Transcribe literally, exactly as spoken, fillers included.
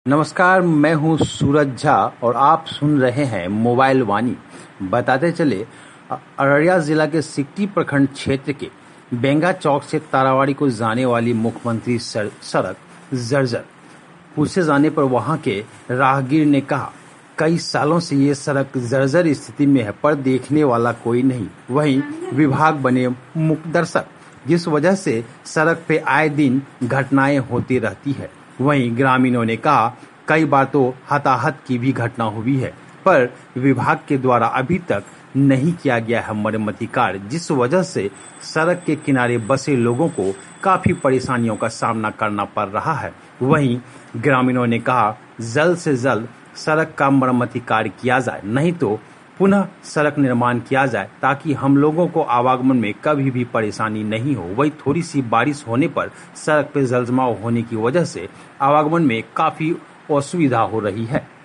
नमस्कार, मैं हूं सूरज झा और आप सुन रहे हैं मोबाइल वाणी। बताते चले, अररिया जिला के सिकटी प्रखंड क्षेत्र के बेंगा चौक से तारावाड़ी को जाने वाली मुख्यमंत्री सड़क जर्जर। पूछे जाने पर वहां के राहगीर ने कहा, कई सालों से ये सड़क जर्जर स्थिति में है, पर देखने वाला कोई नहीं। वहीं विभाग बने मूकदर्शक, जिस वजह से सड़क पे आए दिन घटनाएं होती रहती है। वहीं ग्रामीणों ने कहा, कई बार तो हताहत की भी घटना हुई है, पर विभाग के द्वारा अभी तक नहीं किया गया है मरम्मती कार्य, जिस वजह से सड़क के किनारे बसे लोगों को काफी परेशानियों का सामना करना पड़ रहा है। वहीं ग्रामीणों ने कहा, जल्द से जल्द सड़क का मरम्मती कार्य किया जाए, नहीं तो पुनः सड़क निर्माण किया जाए, ताकि हम लोगों को आवागमन में कभी भी परेशानी नहीं हो। वही थोड़ी सी बारिश होने पर सड़क पर जलजमाव होने की वजह से आवागमन में काफी असुविधा हो रही है।